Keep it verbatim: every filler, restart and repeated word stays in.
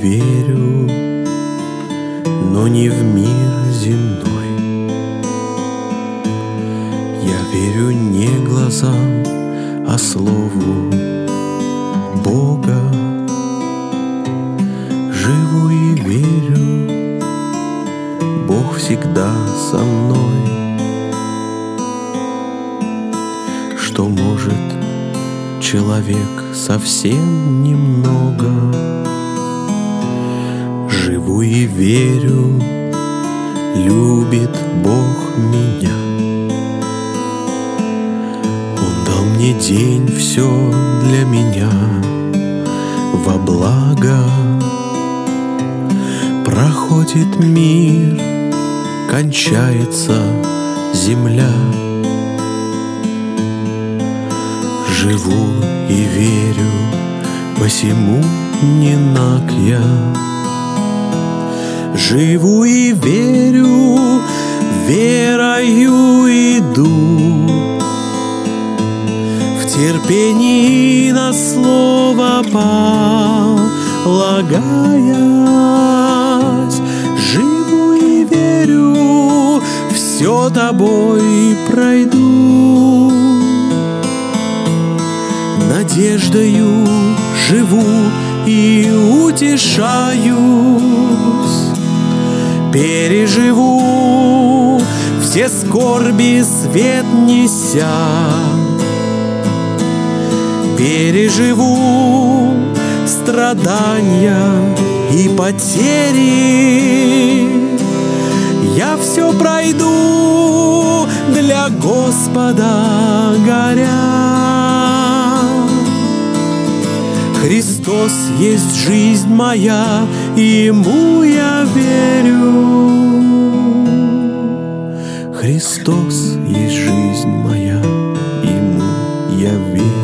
верю, но не в мир земной. Я верю не глазам, а слову Бога. Живу и верю, Бог всегда со мной. Что может человек совсем немного. Живу и верю, любит Бог меня. Он дал мне день, все для меня во благо. Проходит мир, кончается земля. Живу и верю, посему не наг я. Живу и верю, верою иду, в терпении на слово полагаясь. Живу и верю, все тобой пройду. Надеждою живу и утешаюсь. Переживу все скорби свет неся. Переживу страдания и потери. Я все пройду для Господа горя. Христос есть жизнь моя, Ему я верю. Христос есть жизнь моя, Ему я верю.